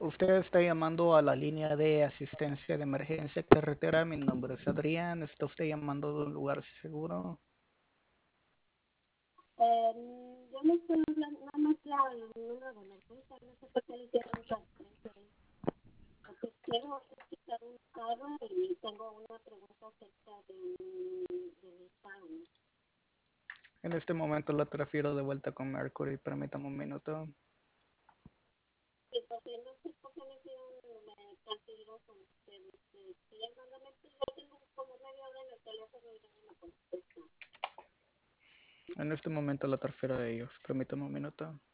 Usted está llamando a la línea de asistencia de emergencia carretera. Mi nombre es Adrián. ¿Está usted llamando de un lugar seguro? Yo no estoy hablando, nada más el número de emergencia, no sé por qué le hicieron transferencia ahí. Porque quiero quitar un carro y tengo una pregunta acerca de mi pago. En este momento la transfiero de vuelta con Mercury. Permítame un minuto. Y porque no sé por qué me transfirieron con ustedes. Estoy llamando, yo tengo como media hora en el teléfono y no me contestan. En este momento la transfiero de ellos. Permítame un minuto.